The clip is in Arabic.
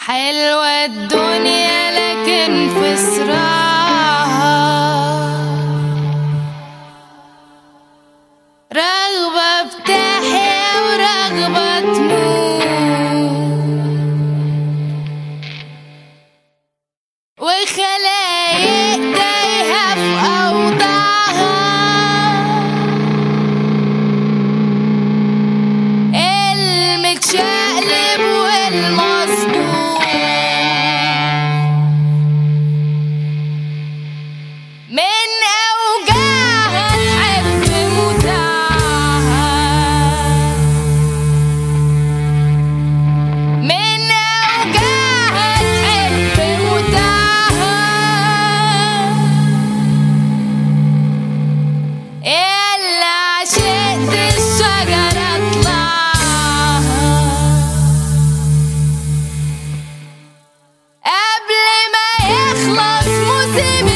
حلوة الدنيا لكن في صراعها رغبة بتحيا ورغبة تموت، وخلايق تايهة في أوضاعها المتشقلب والمظبوط من أوجاعها تحب متاعها، من أوجاعها تحب متاعها. إلا عشقت الشجرة اطلعها قبل ما يخلص موسم